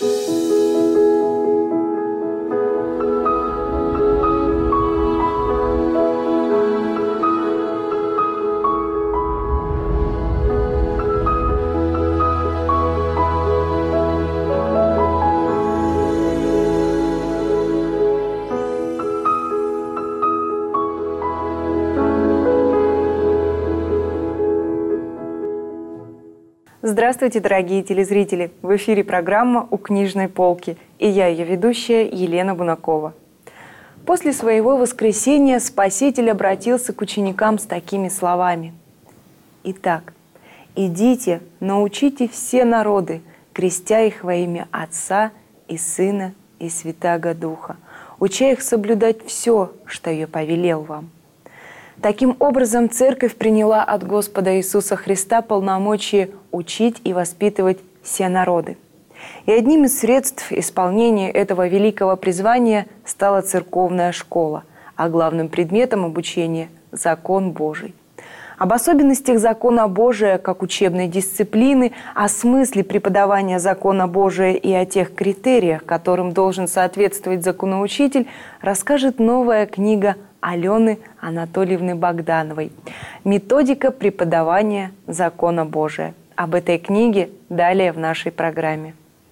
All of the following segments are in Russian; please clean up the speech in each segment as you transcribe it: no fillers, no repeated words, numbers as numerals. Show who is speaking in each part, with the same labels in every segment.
Speaker 1: Здравствуйте, дорогие телезрители! В эфире программа «У книжной полки» и я, ее ведущая Елена Бунакова. После своего воскресения Спаситель обратился к ученикам с такими словами. «Итак, идите, научите все народы, крестя их во имя Отца и Сына и Святаго Духа, уча их соблюдать все, что я повелел вам». Таким образом, Церковь приняла от Господа Иисуса Христа полномочия учить и воспитывать все народы. И одним из средств исполнения этого великого призвания стала церковная школа, а главным предметом обучения – закон Божий. Об особенностях закона Божия как учебной дисциплины, о смысле преподавания закона Божия и о тех критериях, которым должен соответствовать законоучитель, расскажет новая книга Алены Анатольевны Богдановой «Методика преподавания закона Божия». Об этой книге далее в нашей программе.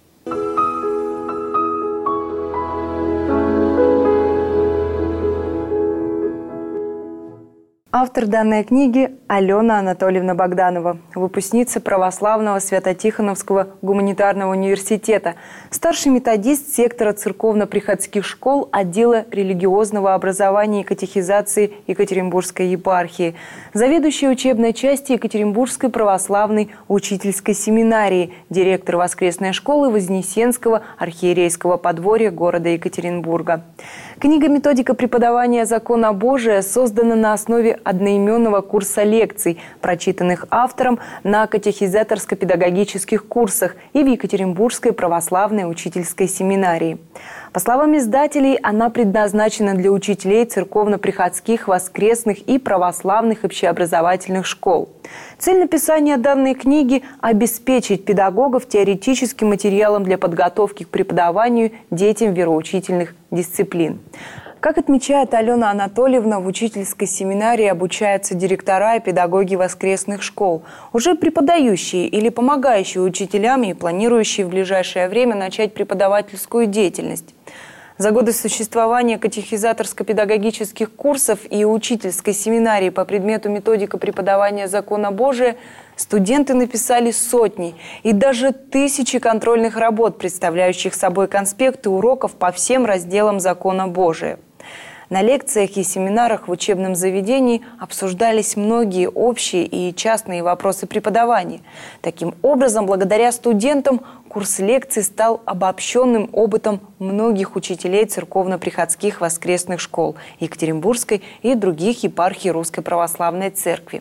Speaker 1: Автор данной книги – Алена Анатольевна Богданова, выпускница православного Свято-Тихоновского гуманитарного университета, старший методист сектора церковно-приходских школ отдела религиозного образования и катехизации Екатеринбургской епархии, заведующая учебной части Екатеринбургской православной учительской семинарии, директор воскресной школы Вознесенского архиерейского подворья города Екатеринбурга. Книга «Методика преподавания закона Божия» создана на основе одноименного курса лекций, прочитанных автором на катехизаторско-педагогических курсах и в Екатеринбургской православной учительской семинарии. По словам издателей, она предназначена для учителей церковно-приходских, воскресных и православных общеобразовательных школ. Цель написания данной книги – обеспечить педагогов теоретическим материалом для подготовки к преподаванию детям вероучительных дисциплин. Как отмечает Алена Анатольевна, в учительской семинарии обучаются директора и педагоги воскресных школ, уже преподающие или помогающие учителям и планирующие в ближайшее время начать преподавательскую деятельность. За годы существования катехизаторско-педагогических курсов и учительской семинарии по предмету «Методика преподавания закона Божия» студенты написали сотни и даже тысячи контрольных работ, представляющих собой конспекты уроков по всем разделам закона Божия. На лекциях и семинарах в учебном заведении обсуждались многие общие и частные вопросы преподавания. Таким образом, благодаря студентам, курс лекций стал обобщенным опытом многих учителей церковно-приходских воскресных школ Екатеринбургской и других епархий Русской Православной Церкви.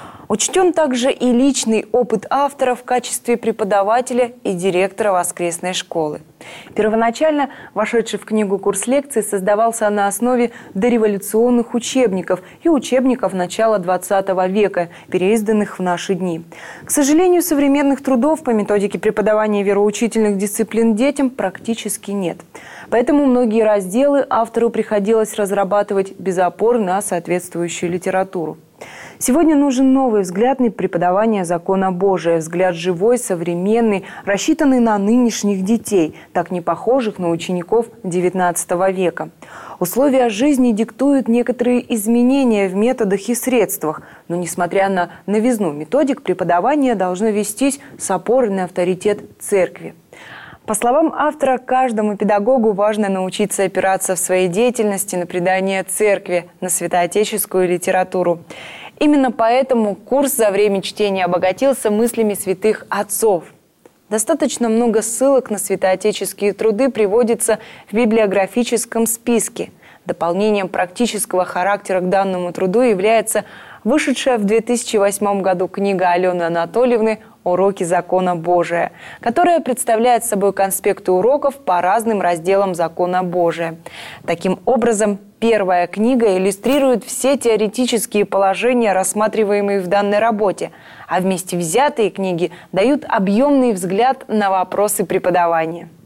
Speaker 1: Учтен также и личный опыт автора в качестве преподавателя и директора воскресной школы. Первоначально вошедший в книгу курс лекций создавался на основе дореволюционных учебников и учебников начала XX века, переизданных в наши дни. К сожалению, современных трудов по методике преподавания вероучительных дисциплин детям практически нет. Поэтому многие разделы автору приходилось разрабатывать без опоры на соответствующую литературу. Сегодня нужен новый взгляд на преподавание закона Божия, взгляд живой, современный, рассчитанный на нынешних детей, так не похожих на учеников XIX века. Условия жизни диктуют некоторые изменения в методах и средствах, но, несмотря на новизну методик, преподавание должно вестись с опорой на авторитет Церкви. По словам автора, каждому педагогу важно научиться опираться в своей деятельности на предание Церкви, на святоотеческую литературу. Именно поэтому курс за время чтения обогатился мыслями святых отцов. Достаточно много ссылок на святоотеческие труды приводится в библиографическом списке. Дополнением практического характера к данному труду является вышедшая в 2008 году книга Алены Анатольевны «Уроки закона Божия», которая представляет собой конспекты уроков по разным разделам закона Божия. Таким образом, первая книга иллюстрирует все теоретические положения, рассматриваемые в данной работе, а вместе взятые книги дают объемный взгляд на вопросы преподавания.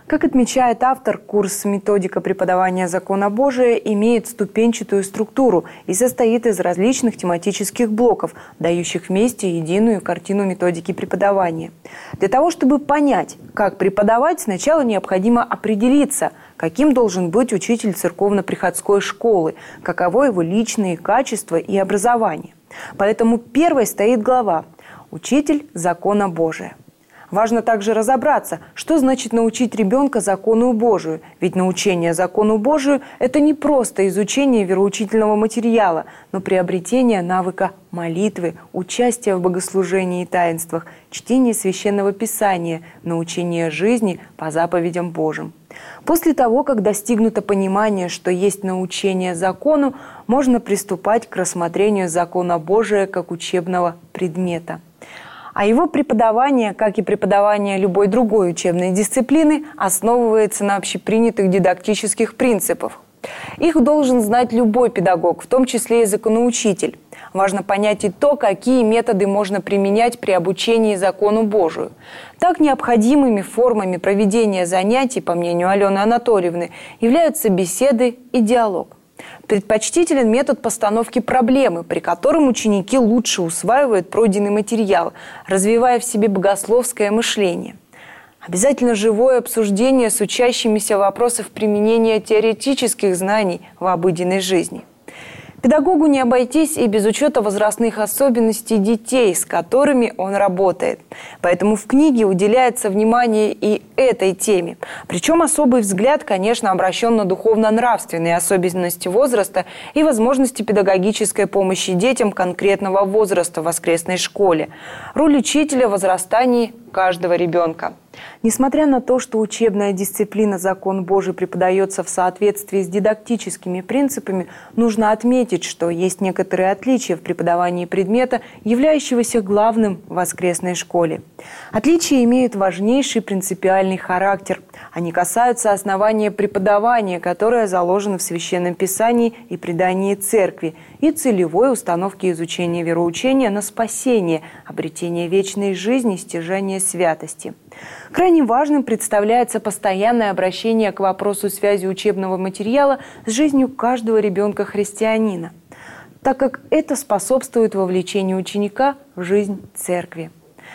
Speaker 1: Как отмечает автор, курс «Методика преподавания закона Божия» имеет ступенчатую структуру и состоит из различных тематических блоков, дающих вместе единую картину методики преподавания. Для того, чтобы понять, как преподавать, сначала необходимо определиться, каким должен быть учитель церковно-приходской школы, каково его личные качества и образование. Поэтому первой стоит глава «Учитель закона Божия». Важно также разобраться, что значит научить ребенка закону Божию. Ведь научение закону Божию – это не просто изучение вероучительного материала, но приобретение навыка молитвы, участия в богослужении и таинствах, чтение Священного Писания, научение жизни по заповедям Божьим. После того, как достигнуто понимание, что есть научение закону, можно приступать к рассмотрению закона Божия как учебного предмета. А его преподавание, как и преподавание любой другой учебной дисциплины, основывается на общепринятых дидактических принципах. Их должен знать любой педагог, в том числе и законоучитель. Важно понять и то, какие методы можно применять при обучении закону Божию. Так, необходимыми формами проведения занятий, по мнению Алены Анатольевны, являются беседы и диалог. Предпочтителен метод постановки проблемы, при котором ученики лучше усваивают пройденный материал, развивая в себе богословское мышление. Обязательно живое обсуждение с учащимися вопросов применения теоретических знаний в обыденной жизни. Педагогу не обойтись и без учета возрастных особенностей детей, с которыми он работает. Поэтому в книге уделяется внимание и этой теме. Причем особый взгляд, конечно, обращен на духовно-нравственные особенности возраста и возможности педагогической помощи детям конкретного возраста в воскресной школе. Роль учителя в возрастании каждого ребенка. Несмотря на то, что учебная дисциплина «Закон Божий» преподается в соответствии с дидактическими принципами, нужно отметить, что есть некоторые отличия в преподавании предмета, являющегося главным в воскресной школе. Отличия имеют важнейший принципиальный характер. Они касаются основания преподавания, которое заложено в Священном Писании и предании Церкви, и целевой установки изучения вероучения на спасение, обретение вечной жизни, стяжание святости. Крайне важным представляется постоянное обращение к вопросу связи учебного материала с жизнью каждого ребенка-христианина, так как это способствует вовлечению ученика в жизнь церкви.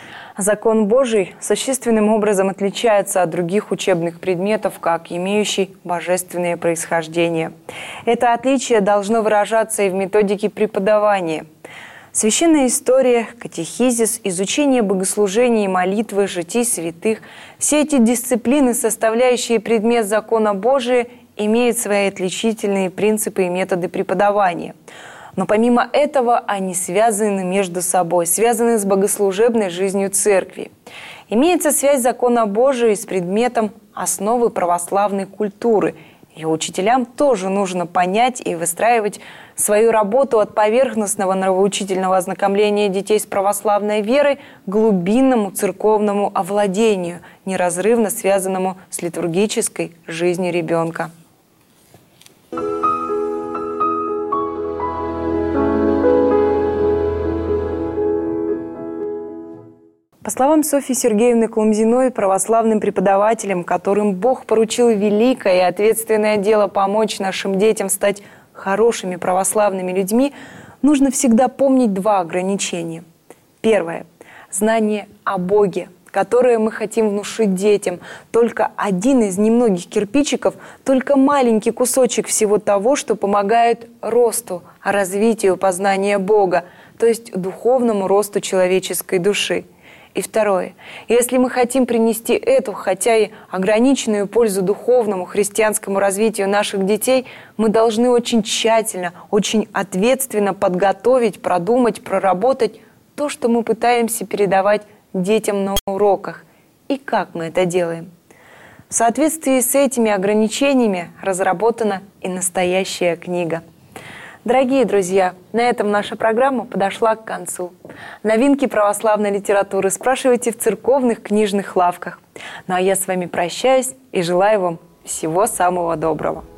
Speaker 1: Закон Божий существенным образом отличается от других учебных предметов, как имеющий божественное происхождение. Это отличие должно выражаться и в методике преподавания. Священная история, катехизис, изучение богослужений и молитвы, житий святых – все эти дисциплины, составляющие предмет закона Божия, имеют свои отличительные принципы и методы преподавания. Но помимо этого они связаны между собой, связаны с богослужебной жизнью церкви. Имеется связь закона Божия с предметом основы православной культуры. И учителям тоже нужно понять и выстраивать свою работу от поверхностного нравоучительного ознакомления детей с православной верой к глубинному церковному овладению, неразрывно связанному с литургической жизнью ребенка. По словам Софьи Сергеевны Клумзиной, православным преподавателям, которым Бог поручил великое и ответственное дело помочь нашим детям стать хорошими православными людьми, нужно всегда помнить два ограничения. Первое – знание о Боге, которое мы хотим внушить детям. Только один из немногих кирпичиков, только маленький кусочек всего того, что помогает росту, развитию познания Бога, то есть духовному росту человеческой души. И второе. Если мы хотим принести эту, хотя и ограниченную пользу духовному, христианскому развитию наших детей, мы должны очень тщательно, очень ответственно подготовить, продумать, проработать то, что мы пытаемся передавать детям на уроках. И как мы это делаем? В соответствии с этими ограничениями разработана и настоящая книга. Дорогие друзья, на этом наша программа подошла к концу. Новинки православной литературы спрашивайте в церковных книжных лавках. Ну а я с вами прощаюсь и желаю вам всего самого доброго.